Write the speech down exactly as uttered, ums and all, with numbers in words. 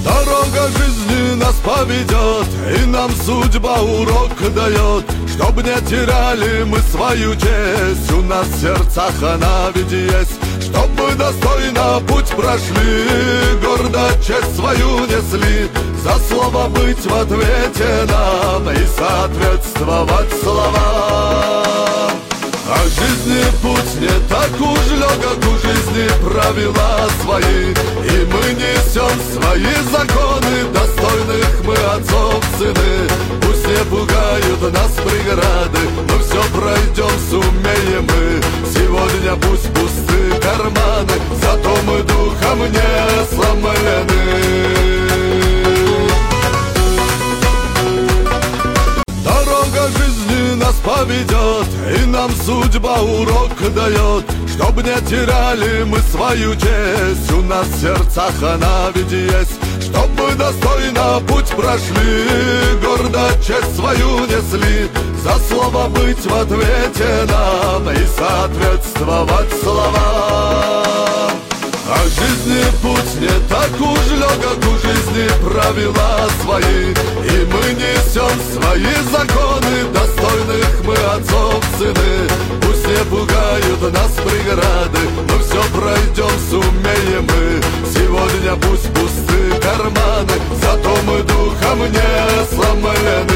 Дорога жизни нас поведет, и нам судьба урок дает, чтоб не теряли мы свою честь. У нас в сердцах она ведь есть, чтоб мы достойно путь прошли, гордо честь свою несли, за слово быть в ответе нам и соответствовать словам. А жизни путь не так уж легок, у жизни правила свои, и мы несем свои законы, достойных мы отцов сыны. Пусть не пугают нас преграды, но все пройдем, сумеем мы. Сегодня пусть пусты карманы, зато мы духом не сломлены. Дорога жизни нас поведет, и нам судьба урок дает, чтоб не теряли мы свою честь. У нас в сердцах она ведь есть, чтоб мы достойно путь прошли, гордо честь свою несли, за слово быть в ответе нам и соответствовать словам. А жизни путь не так уж легок, у жизни правила свои, и мы несем свои законы, достойных мы отцов сыны. Пусть не пугают нас преграды, но все пройдем, сумеем мы. Сегодня пусть пусты карманы, зато мы духом не сломлены.